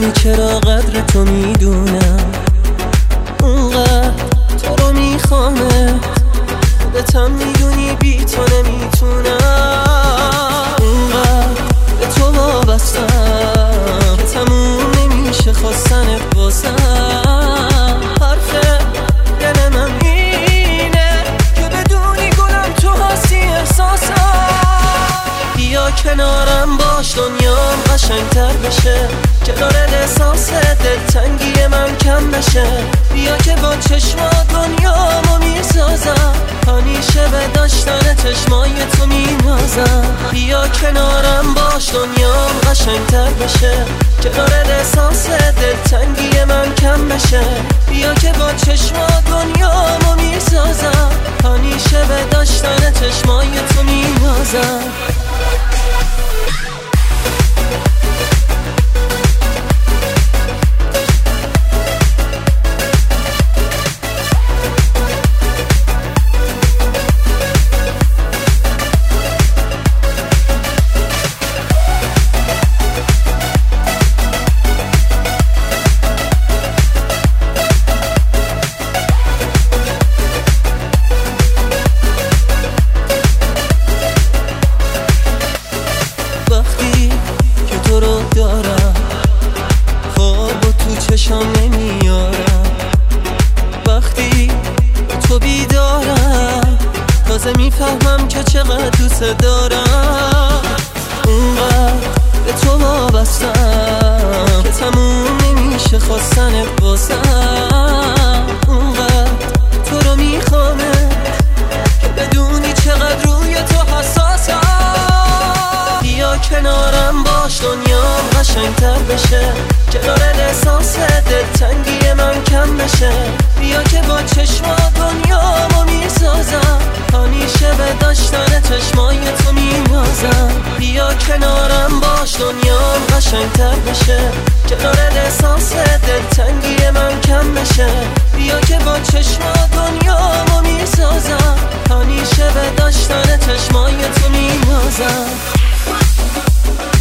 بدونی چرا قدر تو میدونم، اونقدر تو رو میخوامه، خودتم میدونی بی تو نمیتونم، اونقدر به تو وابستم که تموم نمیشه خواستنت بازم. حرف دل من اینه که بدونی گلم تو هستی احساسم. بیا کنارم باش دنیام قشنگتر بشه، کنار احساس دلتنگی من کم بشه. بیا که با چشمات دنیامو میسازم، همیشه به داشتن چشمای تو مینازم. بیا کنارم باش دنیام قشنگتر بشه، کنار احساس دلتنگی من کم بشه. بیا که با چشمات دنیامو میسازم، همیشه به داشتن چشمای تو مینازم. وقتی که تو رو دارم خواب و تو چشم نمیارم، وقتی تو بیدارم تازه میفهمم که چقدر دوست دارم. اونقدر به تو وابستم که تموم نمیشه خواستنت بازم. اونقدر تو رو میخوامه که بدونی چقدر روی تو حساسم. بیا کنارم باش دنیام قشنگتر بشه، کنار احساس دلتنگی من کم بشه. بیا که با چشمات دنیامو میسازم، همیشه به داشتن چشمای تو میازم. بیا کنارم باش دنیام قشنگتر بشه، کنار احساس دلتنگی من کم بشه. بیا که با چشمات دنیامو میسازم، همیشه به داشتن چشمای تو میازم.